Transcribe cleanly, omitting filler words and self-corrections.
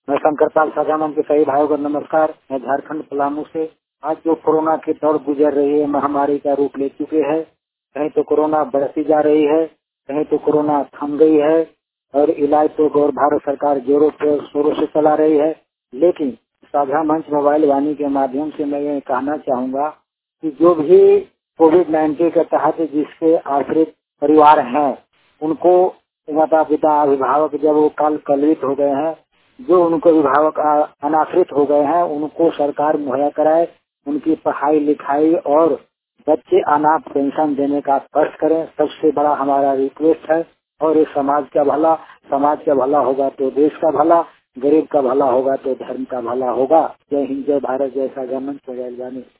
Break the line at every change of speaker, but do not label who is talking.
मैं शंकर पाल साझा मंच के सभी भाइयों को नमस्कार। मैं झारखंड पलामू से। आज जो कोरोना की दौड़ गुजर रही है, महामारी का रूप ले चुके हैं। कहीं तो कोरोना बढ़ती जा रही है, कहीं तो कोरोना थम गई है और इलाज तो गौर भारत सरकार जोरों शोरों से चला रही है। लेकिन साझा मंच मोबाइल वाणी के माध्यम से मैं ये कहना चाहूँगा कि जो भी कोविड-19 के तहत जिसके आश्रित परिवार हैं, उनको माता पिता अभिभावक जब वो कलवित हो गए हैं, जो उनको अभिभावक अनाश्रित हो गए हैं, उनको सरकार मुहैया कराए, उनकी पढ़ाई लिखाई और बच्चे अनाथ पेंशन देने का स्पष्ट करें। सबसे बड़ा हमारा रिक्वेस्ट है। और ये समाज का भला होगा तो देश का भला, गरीब का भला होगा तो धर्म का भला होगा। जय हिंद, जय भारत, जय साझा मंच, जय